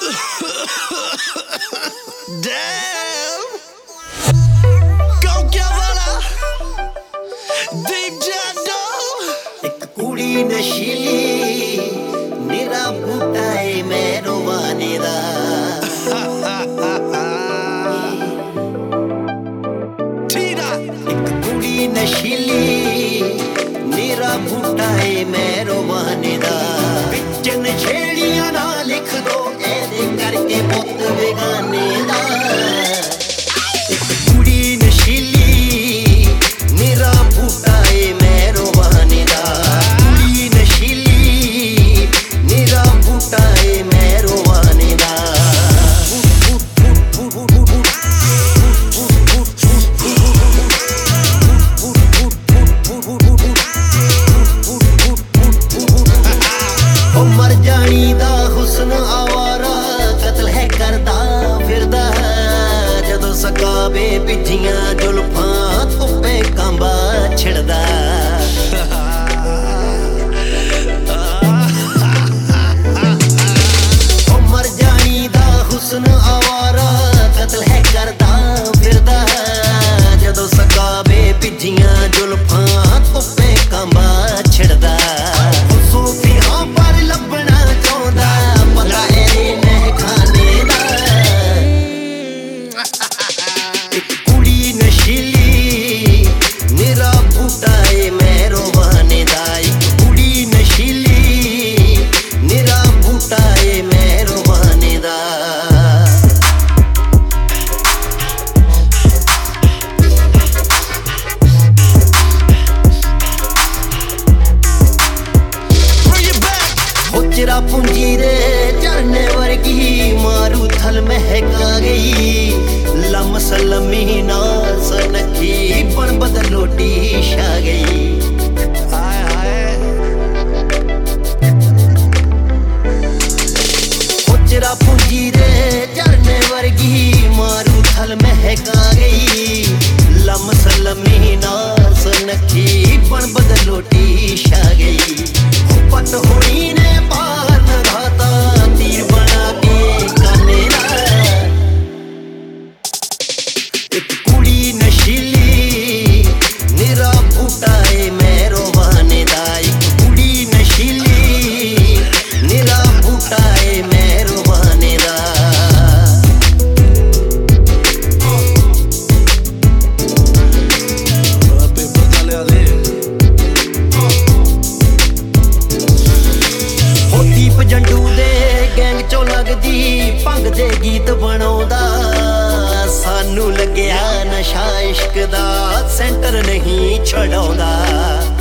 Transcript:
Damn. Go Gavana. Deep Jado. एक कुड़ी नशीली मेरा बूटा है मैं रोवाने दा Tina. एक कुड़ी नशीली मेरा बूटा है मैं रोवाने दा बिचन छेड़ियां ना लिख दो ऐसे करके पुत बेगाने दा एक कुड़ी नशीली मेरा बूटा है मैं रोवाने दा कुड़ी नशीली मेरा बूटा है मैं रोवाने दा मर जानी दा हुस्न आवारा कत्ल है करदा फिरदा जदों सकाबे पिछियां जुल्फां धुप्पे कांबा छिड़दा मर जानी दा हुस्न आवारा कत्ल है करदा फिरदा जदों सकाबे पिछियां जुल्फां धुप्पे कांबा छिड़दा सूफियां पर लभना चाहुंदा पता है महखाने दा एक कुड़ी नशीली मेरा बूटा है मैं रोवाने दा एक कुड़ी नशीली मेरा बूटा है मैं रोवाने दा Bring it back. चिरा पूंजी रे झरने वर्गी मारू थल महका गई लम्स लम्मी नास नखी बन बदल लोटी छा गई Aye, aye. चिरा पूंजी रे झरने वर्गी मारू थल महका गई लम्स लम्मी नास नखी बन बदल लोटी छा गई पत होई ने पार न घाता तीर बना के काने दा एक कुड़ी नशीली मेरा बूटा है मैं रोवाने दा एक कुड़ी नशीली मेरा बूटा है मैं रोवाने दा Paper dale ale. ਦੀਪ ਜੰਡੂ ਦੇ ਗੈਂਗ ਚੋਂ ਲੱਗਦੀ ਭੰਗ ਦੇ ਗੀਤ ਬਣਾਉਂਦਾ ਸਾਨੂੰ ਲੱਗਿਆ ਨਸ਼ਾ ਇਸ਼ਕ ਦਾ ਸੈਂਟਰ ਨਹੀਂ ਛਡਾਉਂਦਾ